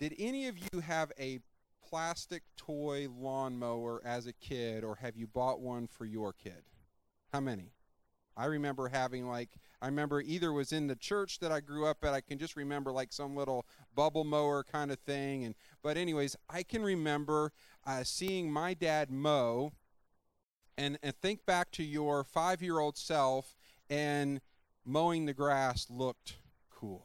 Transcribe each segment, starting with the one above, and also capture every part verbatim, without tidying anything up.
Did any of you have a plastic toy lawnmower as a kid, or have you bought one for your kid? How many? I remember having, like, I remember either it was in the church that I grew up at. I can just remember like some little bubble mower kind of thing. And but anyways, I can remember uh, seeing my dad mow, and, and think back to your five-year-old self, and mowing the grass looked cool.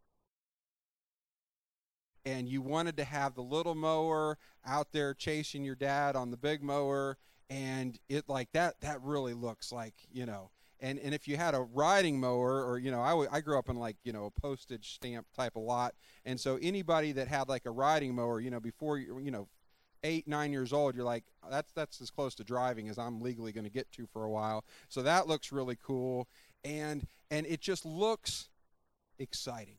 And you wanted to have the little mower out there chasing your dad on the big mower, and it like that that really looks like, you know, and and if you had a riding mower, or, you know, I, w- I grew up in, like, you know, a postage stamp type of lot, and so anybody that had like a riding mower, you know, before you you know eight nine years old, you're like, that's that's as close to driving as I'm legally going to get to for a while. So that looks really cool, and and it just looks exciting.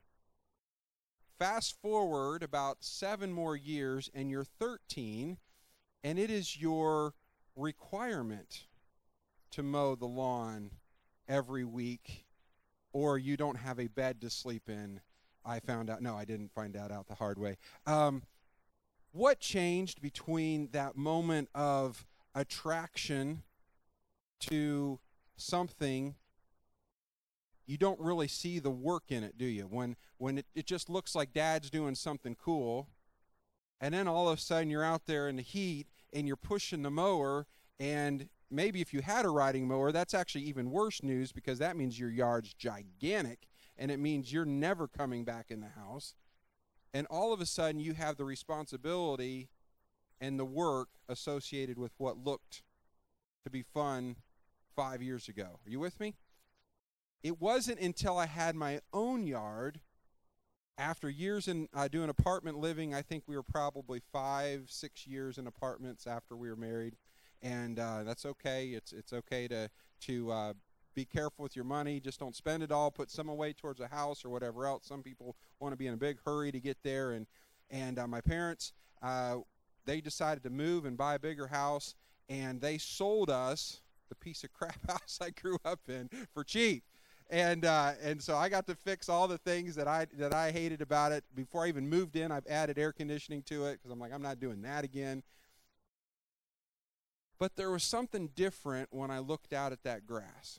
Fast forward about seven more years, and you're thirteen, and it is your requirement to mow the lawn every week, or you don't have a bed to sleep in. I found out. No, I didn't find that out the hard way. Um, what changed between that moment of attraction to something? You don't really see the work in it, do you? When when it, it just looks like dad's doing something cool, and then all of a sudden you're out there in the heat and you're pushing the mower, and maybe if you had a riding mower, that's actually even worse news, because that means your yard's gigantic, and it means you're never coming back in the house. And all of a sudden you have the responsibility and the work associated with what looked to be fun five years ago. Are you with me? It wasn't until I had my own yard, after years in uh, doing apartment living. I think we were probably five, six years in apartments after we were married, and uh, that's okay. It's it's okay to to uh, be careful with your money. Just don't spend it all. Put some away towards a house or whatever else. Some people want to be in a big hurry to get there, and and uh, my parents, uh, they decided to move and buy a bigger house, and they sold us the piece of crap house I grew up in for cheap. And uh, and so I got to fix all the things that I that I hated about it. Before I even moved in, I've added air conditioning to it, because I'm like, I'm not doing that again. But there was something different when I looked out at that grass.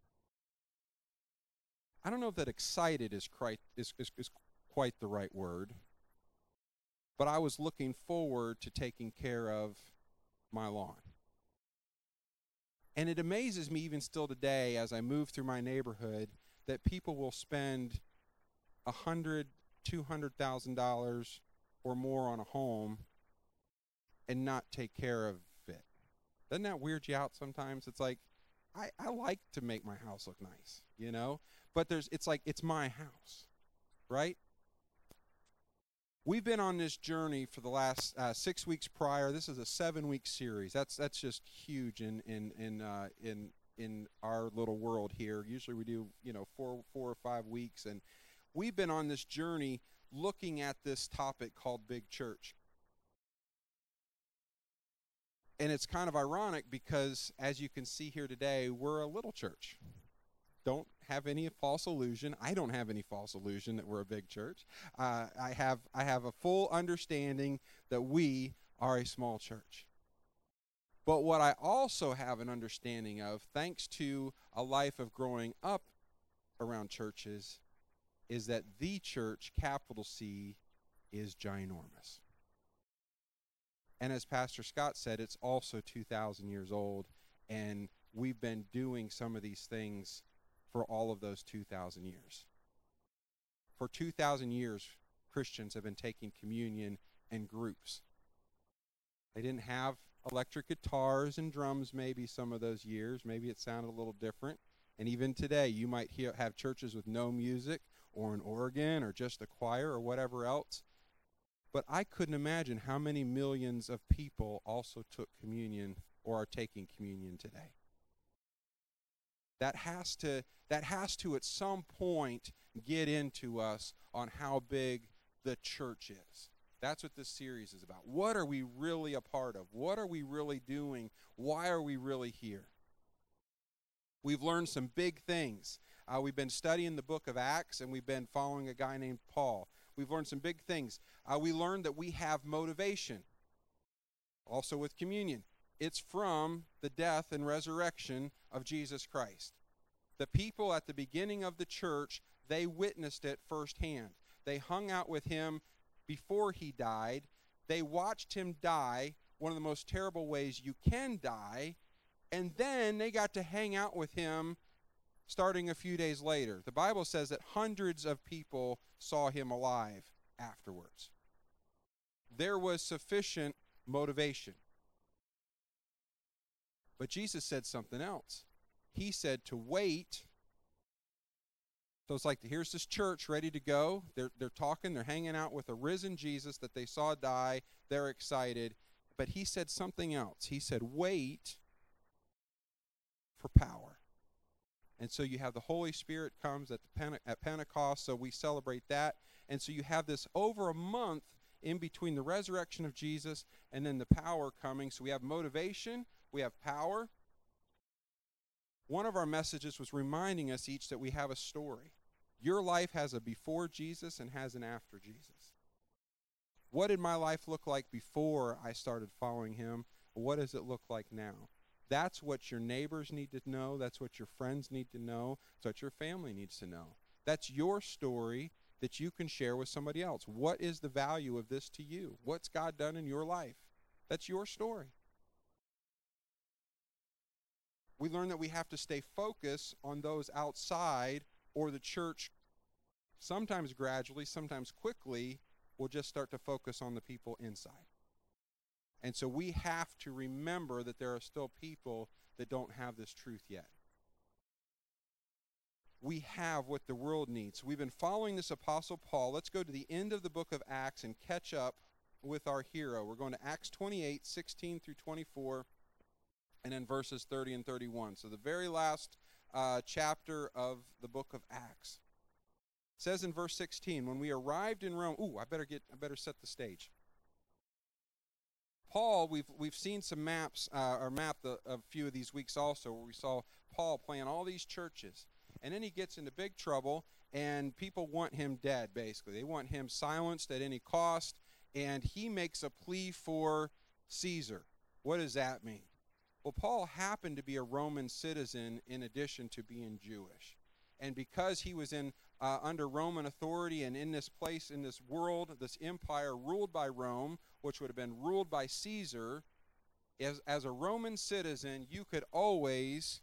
I don't know if that excited is quite, is, is, is quite the right word, but I was looking forward to taking care of my lawn. And it amazes me even still today, as I move through my neighborhood, that people will spend a hundred, two hundred thousand dollars or more on a home and not take care of it. Doesn't that weird you out sometimes? It's like, I, I like to make my house look nice, you know, but there's it's like it's my house, right? We've been on this journey for the last uh, six weeks prior. This is a seven-week series. That's that's just huge in in in uh, in in our little world here. Usually we do, you know, four four or five weeks, and we've been on this journey looking at this topic called big church. And it's kind of ironic, because as you can see here today, we're a little church. Don't have any false illusion. I don't have any false illusion that we're a big church. Uh, I have I have a full understanding that we are a small church. But what I also have an understanding of, thanks to a life of growing up around churches, is that the church, capital C, is ginormous. And as Pastor Scott said, it's also two thousand years old, and we've been doing some of these things for all of those two thousand years. For two thousand years, Christians have been taking communion in groups. They didn't have electric guitars and drums maybe some of those years. Maybe it sounded a little different. And even today, you might hear, have churches with no music, or an organ, or just a choir, or whatever else. But I couldn't imagine how many millions of people also took communion or are taking communion today. That has to, that has to at some point get into us on how big the church is. That's what this series is about. What are we really a part of? What are we really doing? Why are we really here? We've learned some big things. Uh, we've been studying the book of Acts, and we've been following a guy named Paul. We've learned some big things. Uh, we learned that we have motivation. Also with communion. It's from the death and resurrection of Jesus Christ. The people at the beginning of the church, they witnessed it firsthand. They hung out with him before he died. They watched him die, one of the most terrible ways you can die, and then they got to hang out with him starting a few days later. The Bible says that hundreds of people saw him alive afterwards. There was sufficient motivation. But Jesus said something else. He said to wait. So it's like, here's this church ready to go. They're, they're talking, they're hanging out with a risen Jesus that they saw die. They're excited. But he said something else. He said, wait for power. And so you have the Holy Spirit comes at, the Pente- at Pentecost, so we celebrate that. And so you have this over a month in between the resurrection of Jesus and then the power coming. So we have motivation, we have power. One of our messages was reminding us each that we have a story. Your life has a before Jesus and has an after Jesus. What did my life look like before I started following him? What does it look like now? That's what your neighbors need to know. That's what your friends need to know. That's what your family needs to know. That's your story that you can share with somebody else. What is the value of this to you? What's God done in your life? That's your story. We learn that we have to stay focused on those outside, or the church, sometimes gradually, sometimes quickly, will just start to focus on the people inside. And so we have to remember that there are still people that don't have this truth yet. We have what the world needs. We've been following this Apostle Paul. Let's go to the end of the book of Acts and catch up with our hero. We're going to Acts twenty-eight, sixteen through twenty-four, and then verses thirty and thirty-one. So the very last uh, chapter of the book of Acts. It says in verse sixteen, when we arrived in Rome, ooh, I better get, I better set the stage. Paul, we've we've seen some maps, uh, or mapped a, a few of these weeks also, where we saw Paul playing all these churches. And then he gets into big trouble, and people want him dead, basically. They want him silenced at any cost, and he makes a plea for Caesar. What does that mean? Well, Paul happened to be a Roman citizen in addition to being Jewish. And because he was in uh, under Roman authority and in this place, in this world, this empire ruled by Rome, which would have been ruled by Caesar, as, as a Roman citizen, you could always,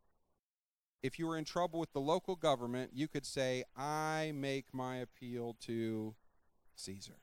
if you were in trouble with the local government, you could say, I make my appeal to Caesar.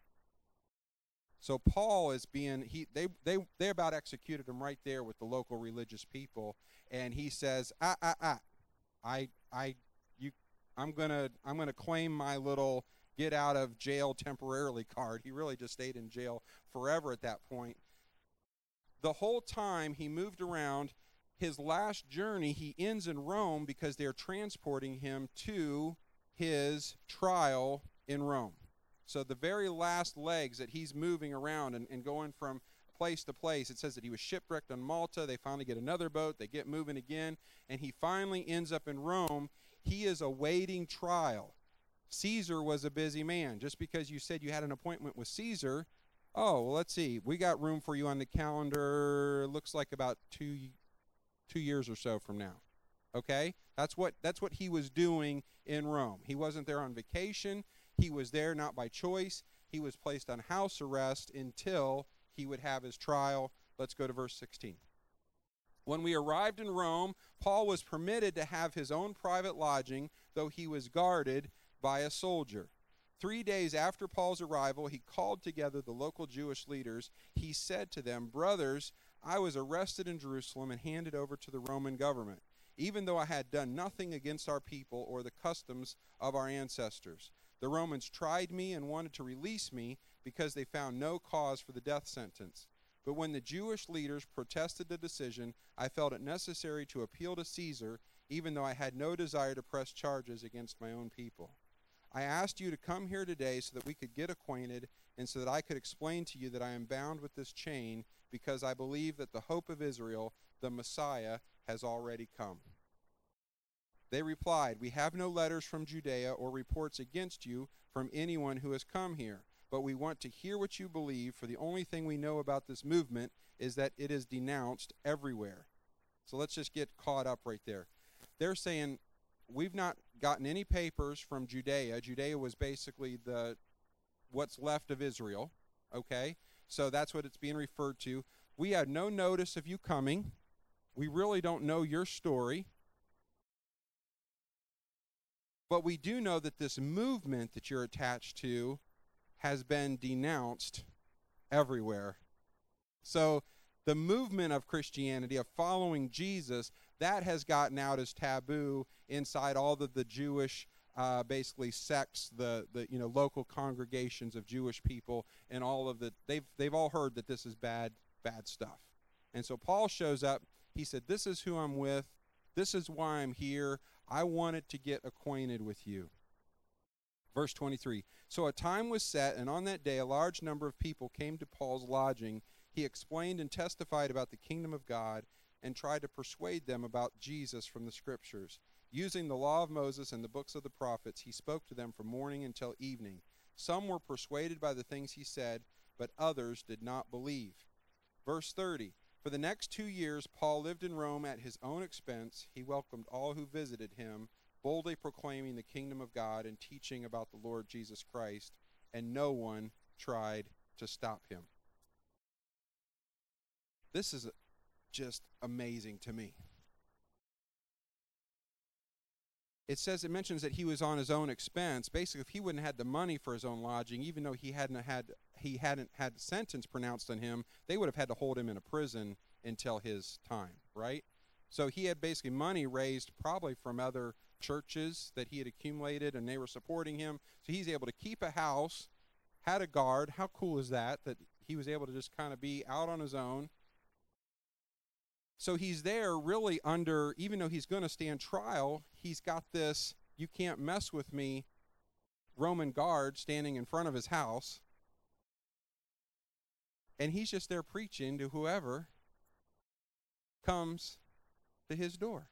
So Paul is being, he they they they about executed him right there with the local religious people, and he says, ah ah ah, I I you I'm gonna I'm gonna claim my little get out of jail temporarily card. He really just stayed in jail forever at that point. The whole time he moved around. His last journey, he ends in Rome because they're transporting him to his trial in Rome. So the very last legs that he's moving around and, and going from place to place, it says that he was shipwrecked on Malta. They finally get another boat. They get moving again. And he finally ends up in Rome. He is awaiting trial. Caesar was a busy man. Just because you said you had an appointment with Caesar, oh, well, let's see. We got room for you on the calendar. Looks like about two two years or so from now. Okay? That's what that's what he was doing in Rome. He wasn't there on vacation. He was there not by choice. He was placed on house arrest until he would have his trial. Let's go to verse sixteen. When we arrived in Rome, Paul was permitted to have his own private lodging, though he was guarded by a soldier. Three days after Paul's arrival, he called together the local Jewish leaders. He said to them, brothers, I was arrested in Jerusalem and handed over to the Roman government, even though I had done nothing against our people or the customs of our ancestors. The Romans tried me and wanted to release me because they found no cause for the death sentence. But when the Jewish leaders protested the decision, I felt it necessary to appeal to Caesar, even though I had no desire to press charges against my own people. I asked you to come here today so that we could get acquainted and so that I could explain to you that I am bound with this chain because I believe that the hope of Israel, the Messiah, has already come. They replied, "We have no letters from Judea or reports against you from anyone who has come here. But we want to hear what you believe, for the only thing we know about this movement is that it is denounced everywhere." So let's just get caught up right there. They're saying, we've not gotten any papers from Judea. Judea was basically the what's left of Israel, okay? So that's what it's being referred to. We had no notice of you coming. We really don't know your story. But we do know that this movement that you're attached to has been denounced everywhere. So the movement of Christianity, of following Jesus, that has gotten out as taboo inside all of the Jewish, uh, basically sects, the the you know local congregations of Jewish people, and all of the they've they've all heard that this is bad bad stuff. And so Paul shows up. He said, "This is who I'm with. This is why I'm here. I wanted to get acquainted with you." Verse twenty-three, "So a time was set, and on that day a large number of people came to Paul's lodging. He explained and testified about the kingdom of God and tried to persuade them about Jesus from the Scriptures. Using the law of Moses and the books of the prophets, he spoke to them from morning until evening. Some were persuaded by the things he said, but others did not believe." Verse thirty, "For the next two years Paul lived in Rome at his own expense. He welcomed all who visited him, boldly proclaiming the kingdom of God and teaching about the Lord Jesus Christ, and no one tried to stop him." This is just amazing to me. It says, it mentions that he was on his own expense. Basically, if he wouldn't have had the money for his own lodging, even though he hadn't had he hadn't had sentence pronounced on him, they would have had to hold him in a prison until his time, right? So he had basically money raised probably from other churches that he had accumulated, and they were supporting him. So he's able to keep a house, had a guard. How cool is that, that he was able to just kind of be out on his own? So he's there really under, even though he's going to stand trial, he's got this, "you can't mess with me" Roman guard standing in front of his house. And he's just there preaching to whoever comes to his door.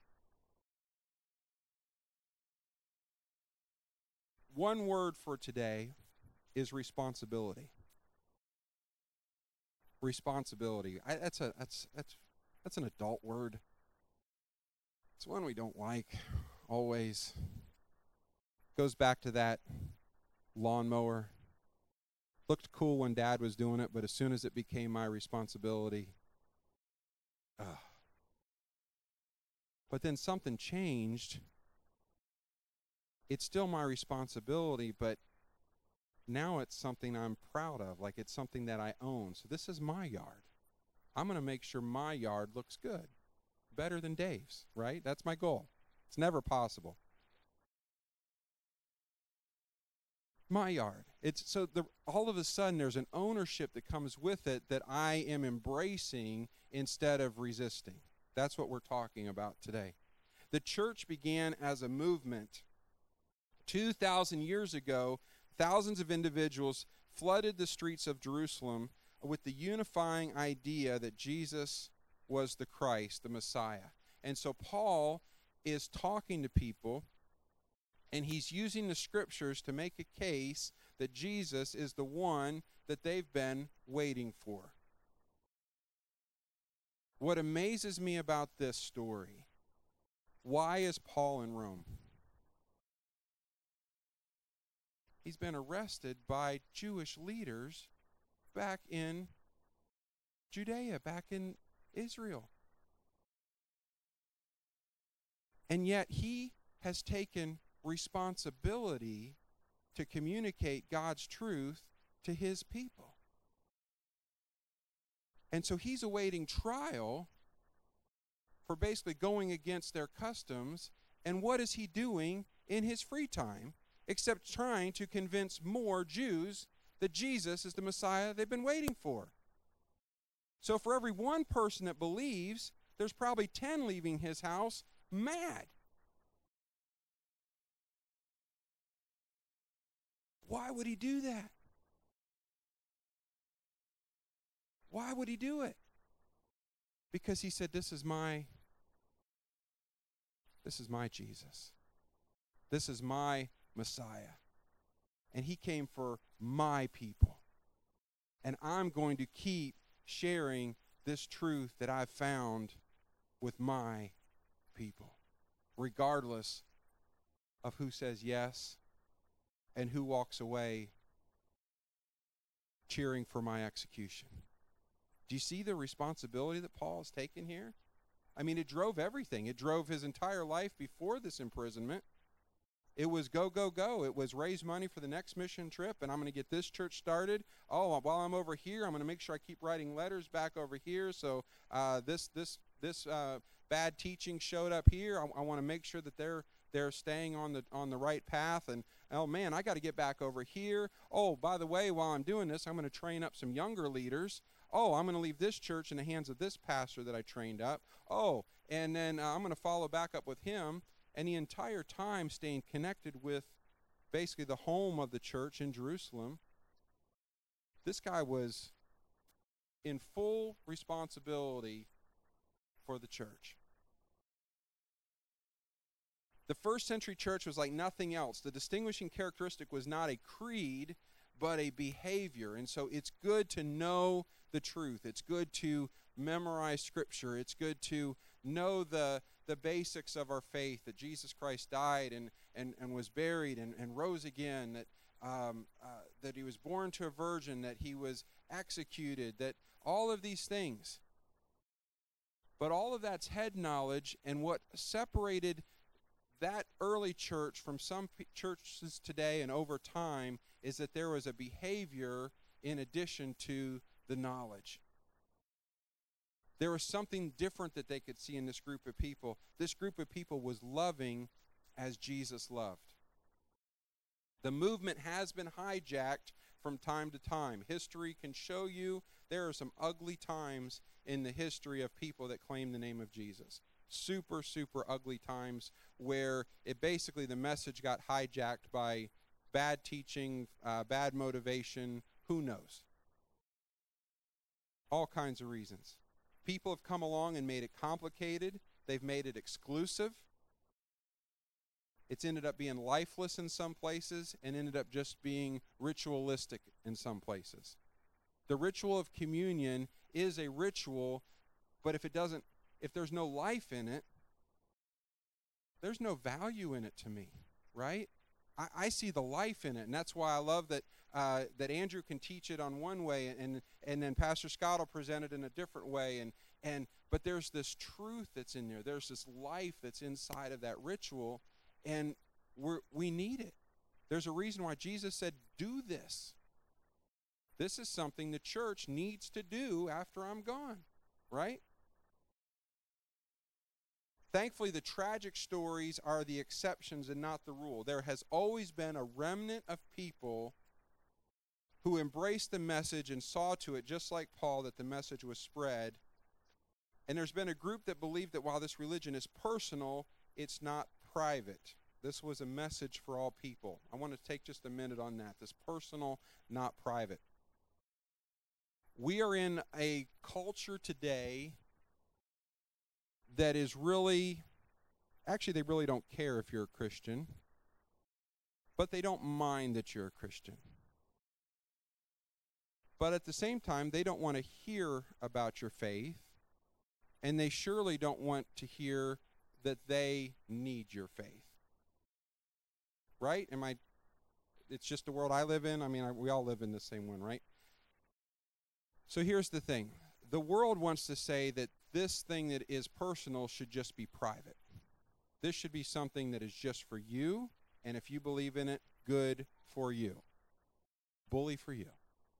One word for today is responsibility. Responsibility. I, that's a that's that's that's an adult word. It's one we don't like always. Goes back to that lawnmower. Looked cool when Dad was doing it, but as soon as it became my responsibility, ugh. But then something changed. It's still my responsibility, but now it's something I'm proud of, like it's something that I own. So this is my yard. I'm going to make sure my yard looks good, better than Dave's, right? That's my goal. It's never possible. My yard. It's so the, all of a sudden there's an ownership that comes with it that I am embracing instead of resisting. That's what we're talking about today. The church began as a movement. two thousand years ago, thousands of individuals flooded the streets of Jerusalem with the unifying idea that Jesus was the Christ, the Messiah. And so Paul is talking to people, and he's using the scriptures to make a case that Jesus is the one that they've been waiting for. What amazes me about this story, why is Paul in Rome? He's been arrested by Jewish leaders back in Judea, back in Israel. And yet he has taken responsibility to communicate God's truth to his people. And so he's awaiting trial for basically going against their customs. And what is he doing in his free time except trying to convince more Jews that Jesus is the Messiah they've been waiting for? So for every one person that believes, there's probably ten leaving his house mad. Why would he do that? Why would he do it? Because he said, this is my This is my Jesus. This is my Messiah. And he came for my people. And I'm going to keep sharing this truth that I've found with my people, regardless of who says yes and who walks away cheering for my execution. Do you see the responsibility that Paul has taken here? I mean, it drove everything. It drove his entire life before this imprisonment. It was go, go, go. It was raise money for the next mission trip, and I'm going to get this church started. Oh, while I'm over here, I'm going to make sure I keep writing letters back over here. So uh, this this this uh, bad teaching showed up here. I, I want to make sure that they're they're staying on the on the right path. And oh man, I got to get back over here. Oh, by the way, while I'm doing this, I'm going to train up some younger leaders. Oh, I'm going to leave this church in the hands of this pastor that I trained up. Oh, and then uh, I'm going to follow back up with him. And the entire time staying connected with basically the home of the church in Jerusalem, this guy was in full responsibility for the church. The first century church was like nothing else. The distinguishing characteristic was not a creed, but a behavior. And so it's good to know the truth. It's good to memorize Scripture. It's good to know the the basics of our faith, that Jesus Christ died and, and, and was buried and, and rose again, that, um, uh, that he was born to a virgin, that he was executed, that all of these things. But all of that's head knowledge, and what separated that early church from some p- churches today and over time is that there was a behavior in addition to the knowledge. There was something different that they could see in this group of people. This group of people was loving as Jesus loved. The movement has been hijacked from time to time. History can show you there are some ugly times in the history of people that claim the name of Jesus. Super, super ugly times where it basically the message got hijacked by bad teaching, uh, bad motivation, who knows? All kinds of reasons. People have come along and made it complicated. They've made it exclusive. It's ended up being lifeless in some places and ended up just being ritualistic in some places. The ritual of communion is a ritual, but if it doesn't, if there's no life in it, there's no value in it to me, right? I, I see the life in it, and that's why I love that uh, that Andrew can teach it on one way, and and then Pastor Scott will present it in a different way, and and but there's this truth that's in there. There's this life that's inside of that ritual, and we we need it. There's a reason why Jesus said, "Do this." This is something the church needs to do after I'm gone, right? Thankfully, the tragic stories are the exceptions and not the rule. There has always been a remnant of people who embraced the message and saw to it, just like Paul, that the message was spread. And there's been a group that believed that while this religion is personal, it's not private. This was a message for all people. I want to take just a minute on that. This personal, not private. We are in a culture today that is really, actually they really don't care if you're a Christian, but they don't mind that you're a Christian. But at the same time, they don't want to hear about your faith, and they surely don't want to hear that they need your faith. Right? Am I, it's just the world I live in. I mean, I, we all live in the same one, right? So here's the thing. The world wants to say that this thing that is personal should just be private. This should be something that is just for you, and if you believe in it, good for you. Bully for you.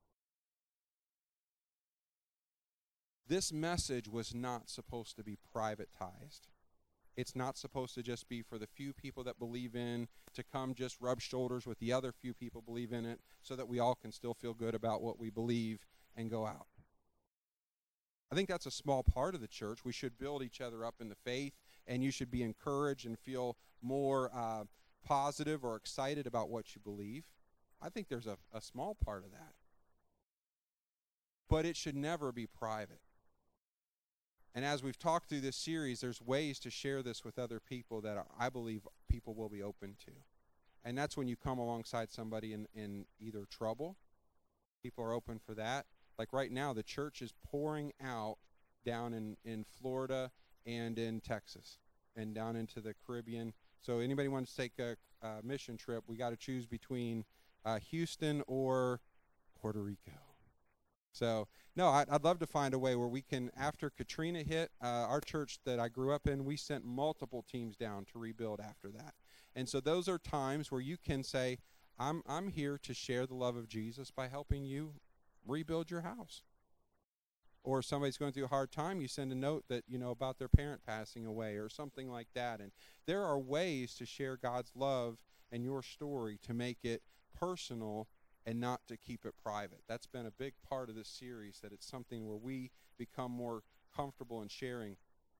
This message was not supposed to be privatized. It's not supposed to just be for the few people that believe in to come just rub shoulders with the other few people believe in it so that we all can still feel good about what we believe and go out. I think that's a small part of the church. We should build each other up in the faith, and you should be encouraged and feel more uh, positive or excited about what you believe. I think there's a, a small part of that. But it should never be private. And as we've talked through this series, there's ways to share this with other people that I believe people will be open to. And that's when you come alongside somebody in, in either trouble. People are open for that. Like right now, the church is pouring out down in, in Florida and in Texas and down into the Caribbean. So anybody wants to take a, a mission trip, we got to choose between uh, Houston or Puerto Rico. So, no, I'd, I'd love to find a way where we can, after Katrina hit, uh, our church that I grew up in, we sent multiple teams down to rebuild after that. And so those are times where you can say, I'm, I'm here to share the love of Jesus by helping you rebuild your house. Or if somebody's going through a hard time, you send a note that, you know, about their parent passing away or something like that. And there are ways to share God's love and your story to make it personal and not to keep it private. That's been a big part of this series, that it's something where we become more comfortable in sharing.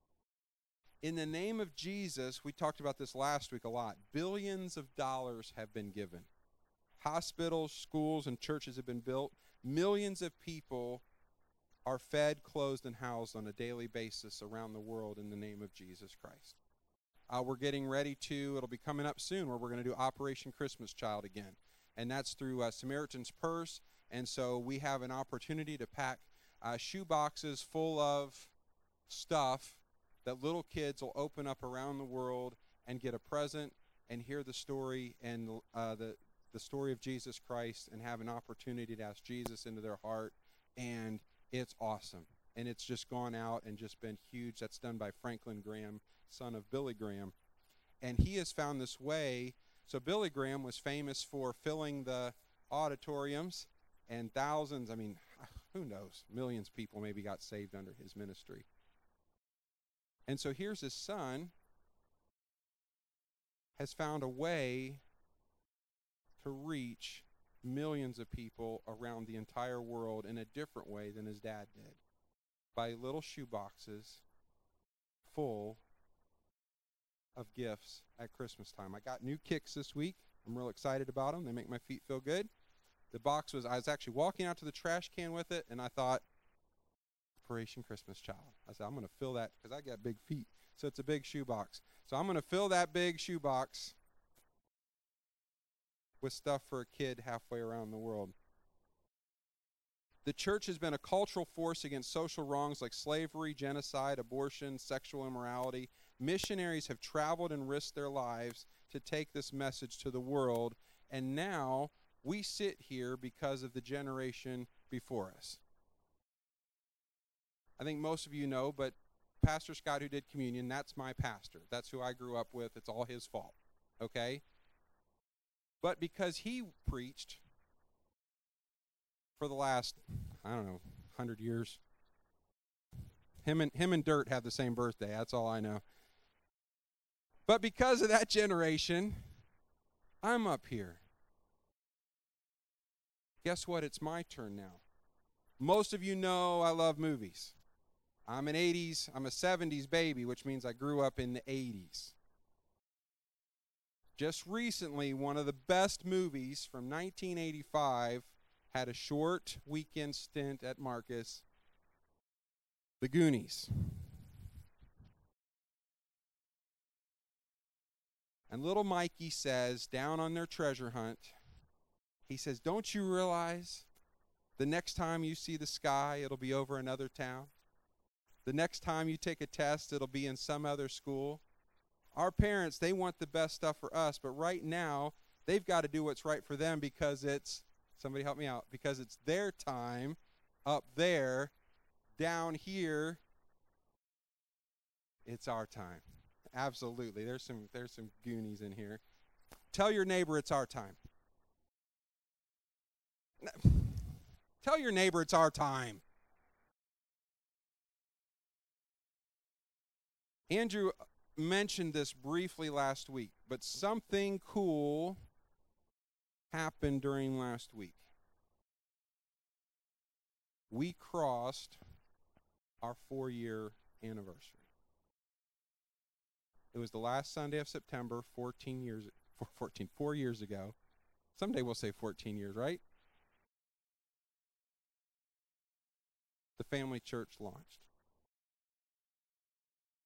In the name of Jesus, we talked about this last week a lot. Billions of dollars have been given. Hospitals, schools, and churches have been built. Millions of people are fed, clothed, and housed on a daily basis around the world in the name of Jesus Christ. Uh, we're getting ready to, it'll be coming up soon, where we're going to do Operation Christmas Child again. And that's through uh, Samaritan's Purse. And so we have an opportunity to pack uh, shoe boxes full of stuff that little kids will open up around the world and get a present and hear the story and uh, the, the story of Jesus Christ and have an opportunity to ask Jesus into their heart. And it's awesome. And it's just gone out and just been huge. That's done by Franklin Graham, son of Billy Graham. And he has found this way. So Billy Graham was famous for filling the auditoriums, and thousands, I mean, who knows, millions of people maybe got saved under his ministry. And so here's his son has found a way to reach millions of people around the entire world in a different way than his dad did, by little shoe boxes full of gifts at Christmas time. I got new kicks this week. I'm real excited about them. They make my feet feel good. The box was, I was actually walking out to the trash can with it, and I thought, Operation Christmas Child. I said, I'm going to fill that, because I got big feet, so it's a big shoe box. So I'm going to fill that big shoe box with stuff for a kid halfway around the world. The church has been a cultural force against social wrongs like slavery, genocide, abortion, sexual immorality. Missionaries have traveled and risked their lives to take this message to the world, and now we sit here because of the generation before us. I think most of you know, but Pastor Scott, who did communion, that's my pastor. That's who I grew up with. It's all his fault, okay? But because he preached for the last, I don't know, one hundred years, him and, him and Dirt have the same birthday. That's all I know. But because of that generation, I'm up here. Guess what? It's my turn now. Most of you know I love movies. I'm an eighties, I'm a seventies baby, which means I grew up in the eighties. Just recently, one of the best movies from nineteen eighty-five had a short weekend stint at Marcus, The Goonies. And little Mikey says, down on their treasure hunt, he says, don't you realize the next time you see the sky, it'll be over another town? The next time you take a test, it'll be in some other school. Our parents, they want the best stuff for us, but right now, they've got to do what's right for them because it's, somebody help me out, because it's their time up there. Down here, it's our time. Absolutely. There's some there's some Goonies in here. Tell your neighbor it's our time. Tell your neighbor it's our time. Andrew mentioned this briefly last week, but something cool happened during last week. We crossed our four-year anniversary. It was the last Sunday of September, fourteen years, fourteen, four years ago. Someday we'll say fourteen years, right? The family church launched.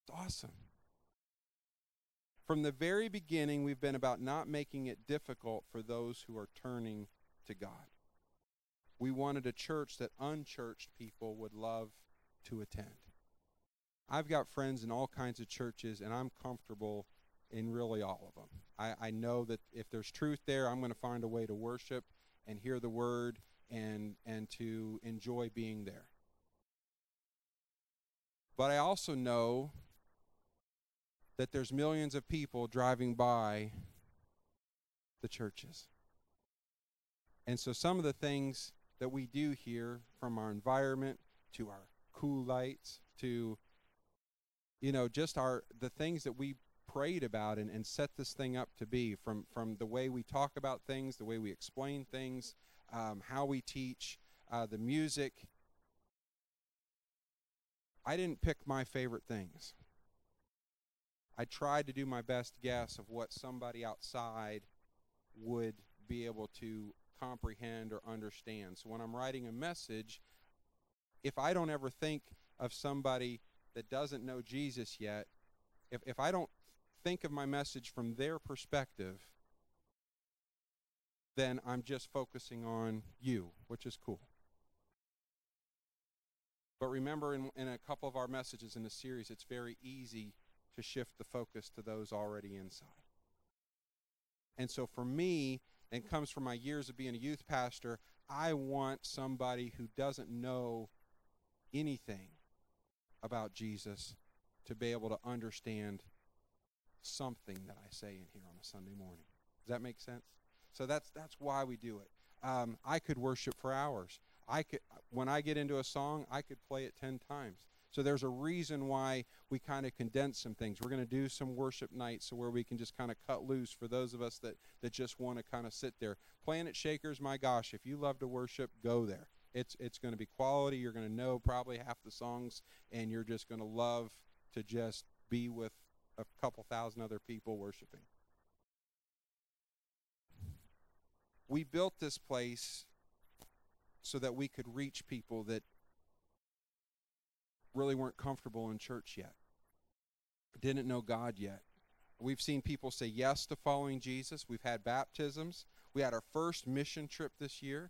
It's awesome. From the very beginning, we've been about not making it difficult for those who are turning to God. We wanted a church that unchurched people would love to attend. I've got friends in all kinds of churches, and I'm comfortable in really all of them. I, I know that if there's truth there, I'm going to find a way to worship and hear the word and and to enjoy being there. But I also know that there's millions of people driving by the churches. And so some of the things that we do here, from our environment to our cool lights to, you know, just our the things that we prayed about and, and set this thing up to be, from, from the way we talk about things, the way we explain things, um, how we teach, uh, the music. I didn't pick my favorite things. I tried to do my best guess of what somebody outside would be able to comprehend or understand. So when I'm writing a message, if I don't ever think of somebody that doesn't know Jesus yet, if, if I don't think of my message from their perspective, then I'm just focusing on you, which is cool. But remember, in, in a couple of our messages in the series, it's very easy to shift the focus to those already inside. And so for me, and comes from my years of being a youth pastor, I want somebody who doesn't know anything about Jesus to be able to understand something that I say in here on a Sunday morning. Does that make sense? So that's that's why we do it. Um, I could worship for hours. I could, when I get into a song, I could play it ten times. So there's a reason why we kind of condense some things. We're going to do some worship nights so where we can just kind of cut loose for those of us that, that just want to kind of sit there. Planet Shakers, my gosh, if you love to worship, go there. It's it's going to be quality. You're going to know probably half the songs, and you're just going to love to just be with a couple thousand other people worshiping. We built this place so that we could reach people that really weren't comfortable in church yet, didn't know God yet. We've seen people say yes to following Jesus. We've had baptisms. We had our first mission trip this year.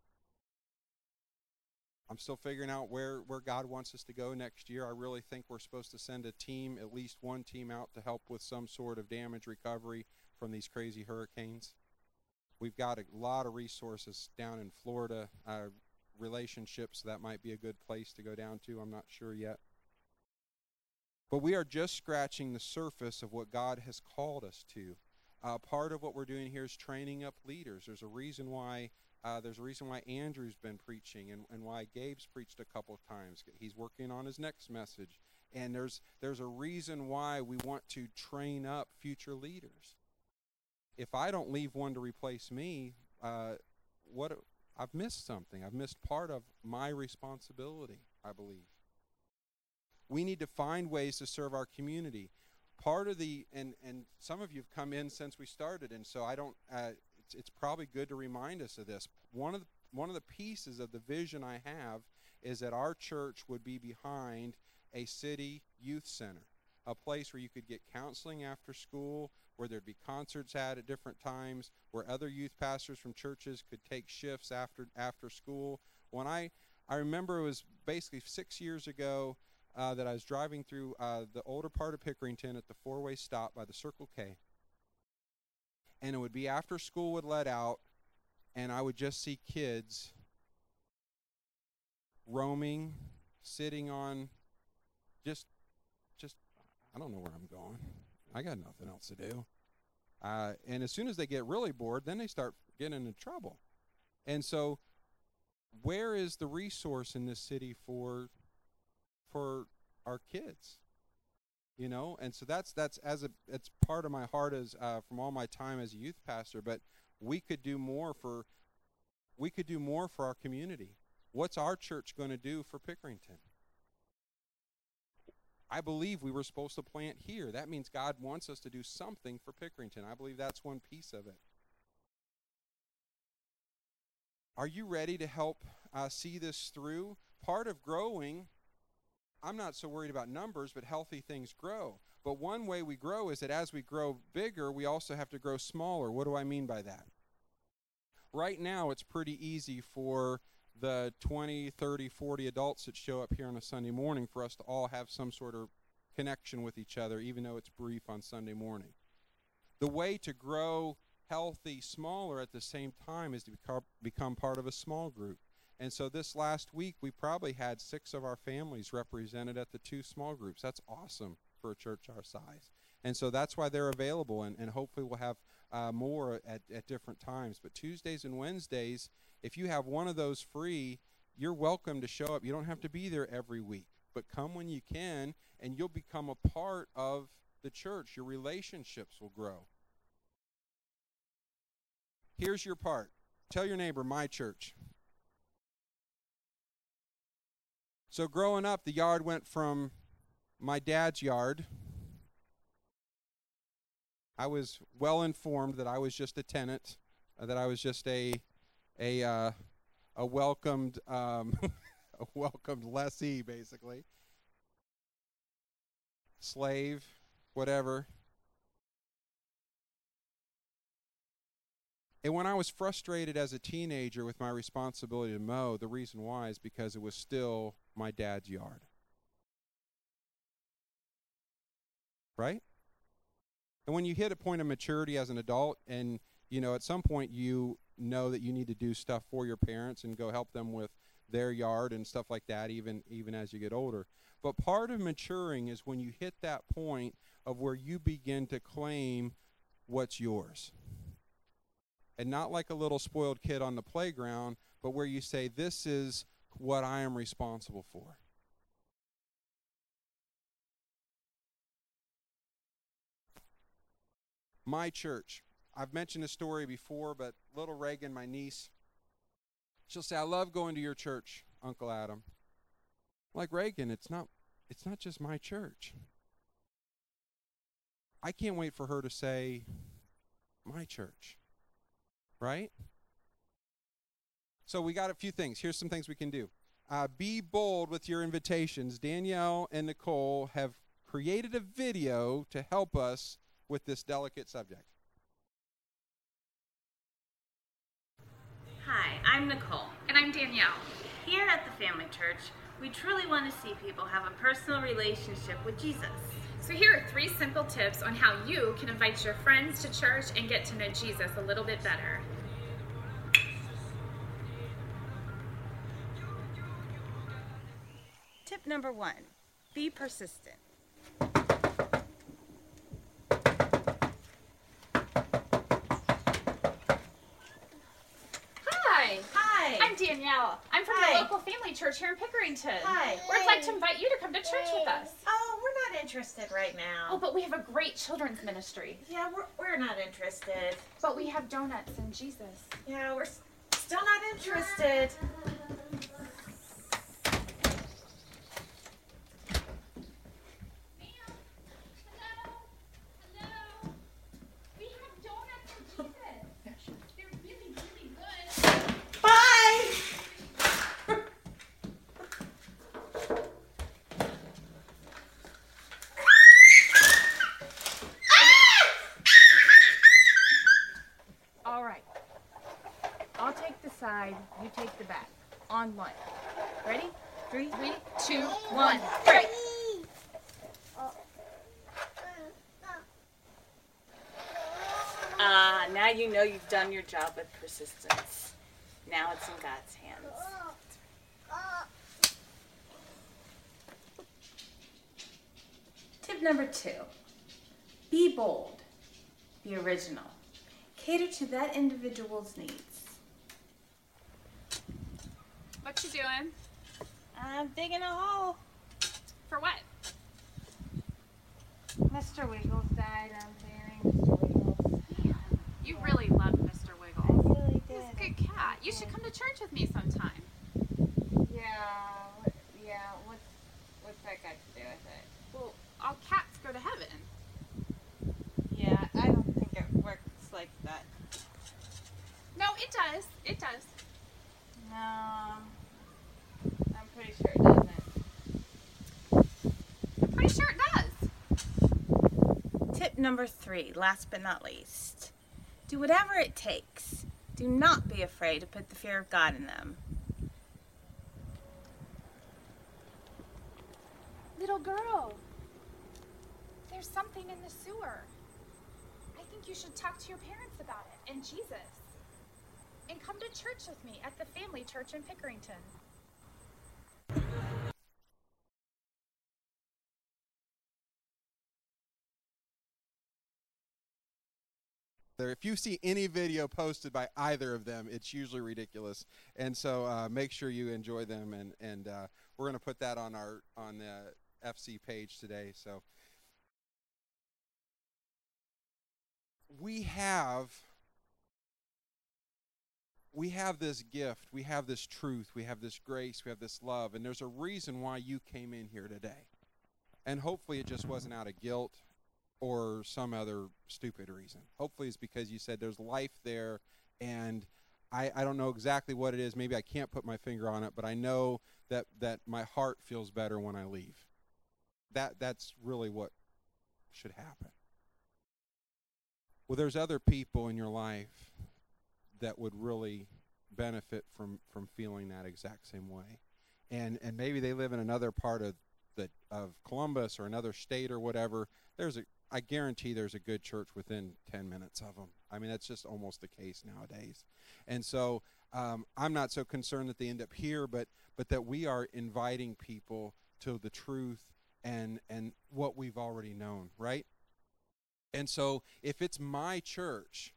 I'm still figuring out where, where God wants us to go next year. I really think we're supposed to send a team, at least one team out to help with some sort of damage recovery from these crazy hurricanes. We've got a lot of resources down in Florida, uh, relationships, so that might be a good place to go down to. I'm not sure yet. But we are just scratching the surface of what God has called us to. Uh, part of what we're doing here is training up leaders. There's a reason why uh, there's a reason why Andrew's been preaching and, and why Gabe's preached a couple of times. He's working on his next message. And there's there's a reason why we want to train up future leaders. If I don't leave one to replace me, uh, what I've missed something. I've missed part of my responsibility, I believe. We need to find ways to serve our community. Part of the, and, and some of you have come in since we started, and so I don't, uh, it's, it's probably good to remind us of this. One of the, one of the pieces of the vision I have is that our church would be behind a city youth center, a place where you could get counseling after school, where there'd be concerts at at different times, where other youth pastors from churches could take shifts after after school. When I, I remember it was basically six years ago uh, that I was driving through uh, the older part of Pickerington at the four-way stop by the Circle K. And it would be after school would let out, and I would just see kids roaming, sitting on, just, just, I don't know where I'm going. I got nothing else to do. Uh, and as soon as they get really bored, then they start getting into trouble. And so where is the resource in this city for for our kids? You know, and so that's that's as a it's part of my heart as uh, from all my time as a youth pastor. But we could do more for we could do more for our community. What's our church going to do for Pickerington? I believe we were supposed to plant here. That means God wants us to do something for Pickerington. I believe that's one piece of it. Are you ready to help uh, see this through? Part of growing, I'm not so worried about numbers, but healthy things grow. But one way we grow is that as we grow bigger, we also have to grow smaller. What do I mean by that? Right now, it's pretty easy for the twenty, thirty, forty adults that show up here on a Sunday morning for us to all have some sort of connection with each other, even though it's brief on Sunday morning. The way to grow healthy smaller at the same time is to become, become part of a small group. And so this last week, we probably had six of our families represented at the two small groups. That's awesome for a church our size. And so that's why they're available, and, and hopefully we'll have uh, more at, at different times. But Tuesdays and Wednesdays, if you have one of those free, you're welcome to show up. You don't have to be there every week, but come when you can, and you'll become a part of the church. Your relationships will grow. Here's your part. Tell your neighbor, my church. So growing up, the yard went from my dad's yard. I was well informed that I was just a tenant, uh, that I was just a a uh, a welcomed um, a welcomed lessee, basically, slave, whatever. And when I was frustrated as a teenager with my responsibility to mow, the reason why is because it was still my dad's yard. Right? And when you hit a point of maturity as an adult, and, you know, at some point you know that you need to do stuff for your parents and go help them with their yard and stuff like that, even, even as you get older. But part of maturing is when you hit that point of where you begin to claim what's yours. And not like a little spoiled kid on the playground, but where you say, this is what I am responsible for. My church. I've mentioned this story before, but little Reagan, my niece, she'll say, I love going to your church, Uncle Adam. I'm like, Reagan, it's not, it's not just my church. I can't wait for her to say, my church. Right? So we got a few things. Here's some things we can do. Uh, be bold with your invitations. Danielle and Nicole have created a video to help us with this delicate subject. Hi, I'm Nicole. And I'm Danielle. Here at the Family Church, we truly want to see people have a personal relationship with Jesus. So here are three simple tips on how you can invite your friends to church and get to know Jesus a little bit better. Tip number one, be persistent. Hi. Hi. I'm Danielle. I'm from Hi. the local family church here in Pickerington. Hi. We'd like to invite you to come to church with us. Oh, we're not interested right now. Oh, but we have a great children's ministry. Yeah, we're, we're not interested. But we have donuts and Jesus. Yeah, we're s- still not interested. You take the back. On one. Ready? Three, Three, two, one. one. Break. Ah, uh, now you know you've done your job with persistence. Now it's in God's hands. Tip number two. Be bold. Be original. Cater to that individual's needs. What you doing? I'm digging a hole. For what? Mister Wiggles died. I'm burying Mister Wiggles. You really love Mister I Wiggles. really did. He's a good cat. You should come to church with me sometime. Yeah, what, yeah, what's, what's that got to do with it? Well, all cats go to heaven. Yeah, I don't think it works like that. No, it does. It does. No, I'm pretty sure it doesn't. number three, last but not least. Do whatever it takes. Do not be afraid to put the fear of God in them. Little girl, there's something in the sewer. I think you should talk to your parents about it and Jesus. And come to church with me at the Family Church in Pickerington. If you see any video posted by either of them, it's usually ridiculous, and so uh, make sure you enjoy them. And and uh, we're going to put that on our on the F C page today. So we have we have this gift, we have this truth, we have this grace, we have this love, and there's a reason why you came in here today. And hopefully, it just wasn't out of guilt or some other stupid reason. Hopefully it's because you said there's life there, and I, I don't know exactly what it is. Maybe I can't put my finger on it, but I know that, that my heart feels better when I leave. That That's really what should happen. Well, there's other people in your life that would really benefit from, from feeling that exact same way. And and maybe they live in another part of the of Columbus or another state or whatever. There's a I guarantee there's a good church within ten minutes of them. I mean, that's just almost the case nowadays. And so um, I'm not so concerned that they end up here, but but that we are inviting people to the truth and and what we've already known, right? And so if it's my church,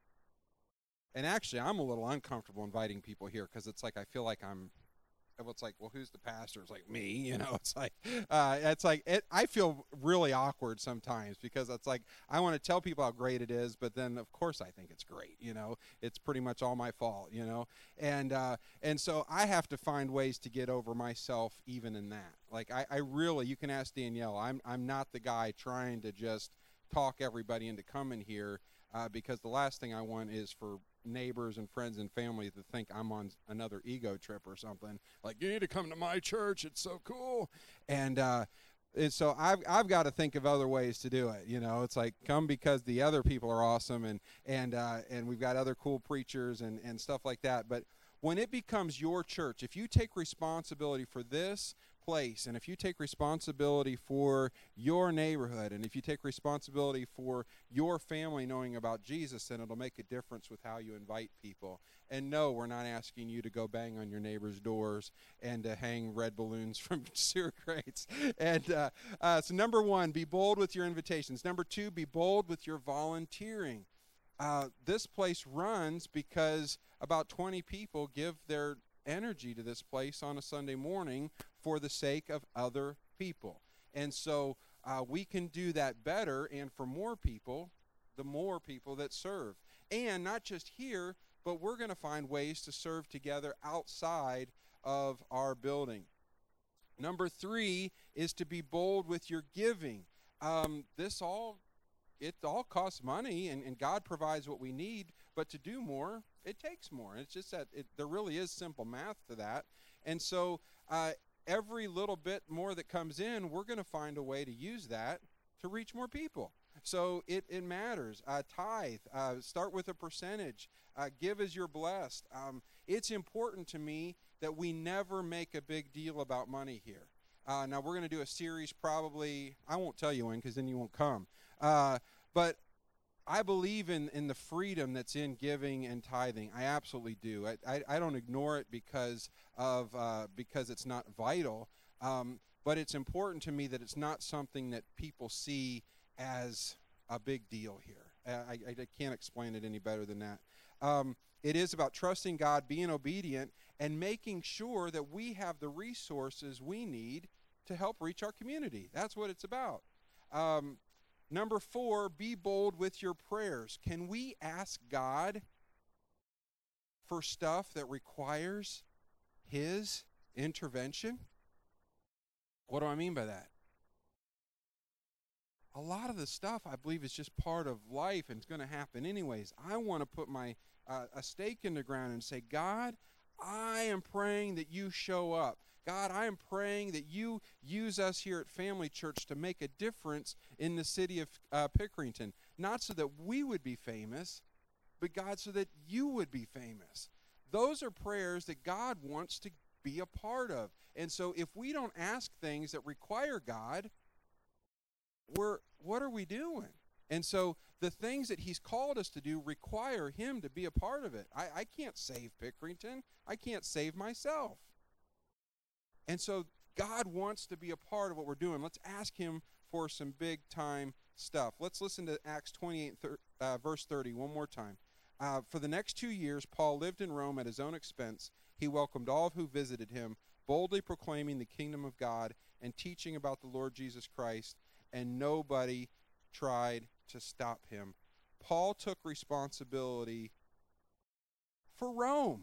and actually I'm a little uncomfortable inviting people here because it's like I feel like I'm well, it's like, well, who's the pastor? It's like me, you know. It's like, uh, it's like, it, I feel really awkward sometimes because it's like I want to tell people how great it is, but then of course I think it's great, you know. It's pretty much all my fault, you know. And uh, and so I have to find ways to get over myself even in that. Like I, I really, you can ask Danielle. I'm I'm not the guy trying to just talk everybody into coming here uh, because the last thing I want is for neighbors and friends and family to think I'm on another ego trip or something. Like, you need to come to my church. It's so cool. And, uh, and so I've, I've got to think of other ways to do it. You know, it's like come because the other people are awesome and, and, uh, and we've got other cool preachers and, and stuff like that. But when it becomes your church, if you take responsibility for this place, and if you take responsibility for your neighborhood, and if you take responsibility for your family knowing about Jesus, then it'll make a difference with how you invite people. And no, we're not asking you to go bang on your neighbor's doors and to hang red balloons from sewer grates. And uh, uh, so number one, be bold with your invitations. Number two, be bold with your volunteering. Uh, this place runs because about twenty people give their energy to this place on a Sunday morning for the sake of other people. And so uh, we can do that better and for more people, the more people that serve. And not just here, but we're going to find ways to serve together outside of our building. Number three is to be bold with your giving. Um, this all, it all costs money, and, and God provides what we need, but to do more, it takes more. It's just that it, there really is simple math to that. And so uh, every little bit more that comes in, we're going to find a way to use that to reach more people. So it, it matters. Uh, tithe, uh, start with a percentage. Uh, give as you're blessed. Um, it's important to me that we never make a big deal about money here. Uh, now, we're going to do a series probably, I won't tell you when because then you won't come. Uh, but I believe in, in the freedom that's in giving and tithing. I absolutely do. I, I, I don't ignore it because of uh, because it's not vital. Um, but it's important to me that it's not something that people see as a big deal here. I, I, I can't explain it any better than that. Um, it is about trusting God, being obedient, and making sure that we have the resources we need to help reach our community. That's what it's about. Um, number four, be bold with your prayers. Can we ask God for stuff that requires His intervention? What do I mean by that? A lot of the stuff, I believe, is just part of life and it's going to happen anyways. I want to put my uh, a stake in the ground and say, God, I am praying that you show up. God, I am praying that you use us here at Family Church to make a difference in the city of uh, Pickerington. Not so that we would be famous, but God, so that you would be famous. Those are prayers that God wants to be a part of. And so if we don't ask things that require God, we're, what are we doing? And so the things that he's called us to do require him to be a part of it. I, I can't save Pickerington. I can't save myself. And so God wants to be a part of what we're doing. Let's ask him for some big time stuff. Let's listen to Acts twenty-eight, uh, verse thirty one more time. Uh, for the next two years, Paul lived in Rome at his own expense. He welcomed all who visited him, boldly proclaiming the kingdom of God and teaching about the Lord Jesus Christ, and nobody tried to stop him. Paul took responsibility for Rome.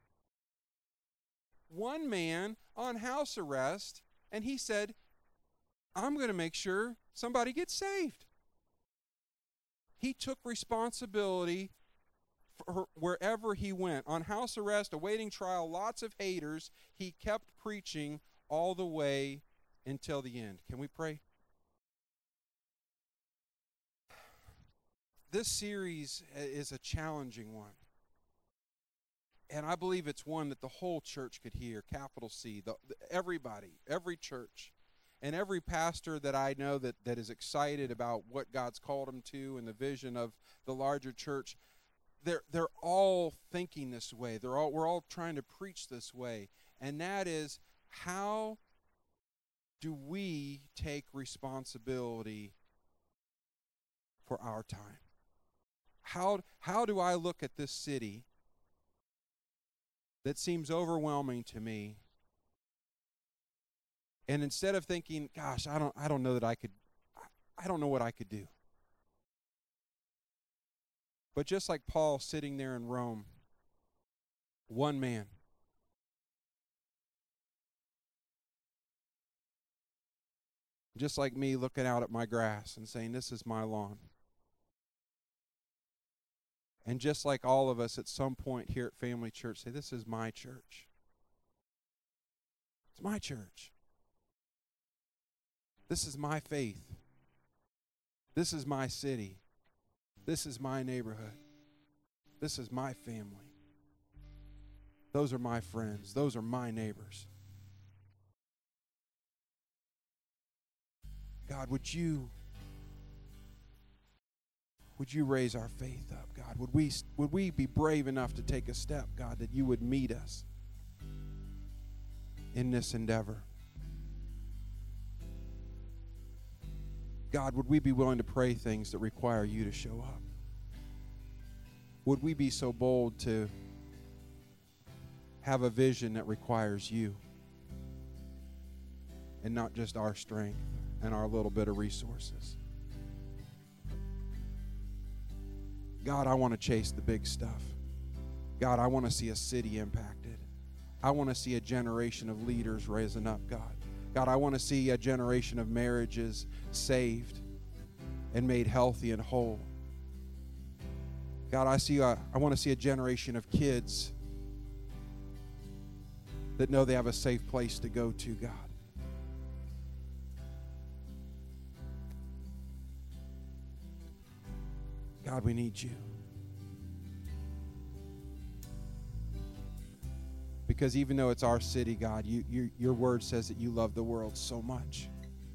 One man on house arrest, and he said, I'm going to make sure somebody gets saved. He took responsibility for wherever he went. On house arrest, awaiting trial, lots of haters, he kept preaching all the way until the end. Can we pray? This series is a challenging one. And I believe it's one that the whole church could hear, capital C, the, the, everybody, every church, and every pastor that I know that, that is excited about what God's called them to and the vision of the larger church, they're, they're all thinking this way. They're all, we're all trying to preach this way. And that is, how do we take responsibility for our time? How, how do I look at this city that seems overwhelming to me, and instead of thinking, gosh, I don't I don't know that I could I don't know what I could do. But just like Paul sitting there in Rome, one man, just like me looking out at my grass and saying, this is my lawn. And just like all of us at some point here at Family Church say, this is my church. It's my church. This is my faith. This is my city. This is my neighborhood. This is my family. Those are my friends. Those are my neighbors. God, would you Would you raise our faith up, God? Would we, would we be brave enough to take a step, God, that you would meet us in this endeavor? God, would we be willing to pray things that require you to show up? Would we be so bold to have a vision that requires you and not just our strength and our little bit of resources? God, I want to chase the big stuff. God, I want to see a city impacted. I want to see a generation of leaders raising up, God. God, I want to see a generation of marriages saved and made healthy and whole. God, I see a, I want to see a generation of kids that know they have a safe place to go to, God. God, we need you. Because even though it's our city, God, you, you, your word says that you love the world so much.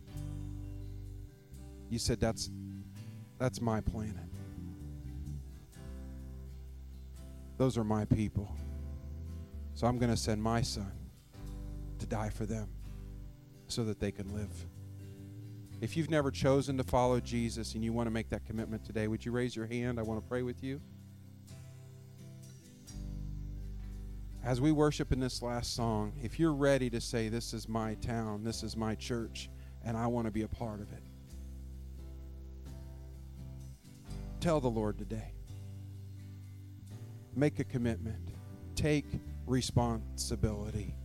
You said that's, that's my planet. Those are my people. So I'm going to send my son to die for them so that they can live. If you've never chosen to follow Jesus and you want to make that commitment today, would you raise your hand? I want to pray with you. As we worship in this last song, if you're ready to say, this is my town, this is my church, and I want to be a part of it, tell the Lord today. Make a commitment. Take responsibility.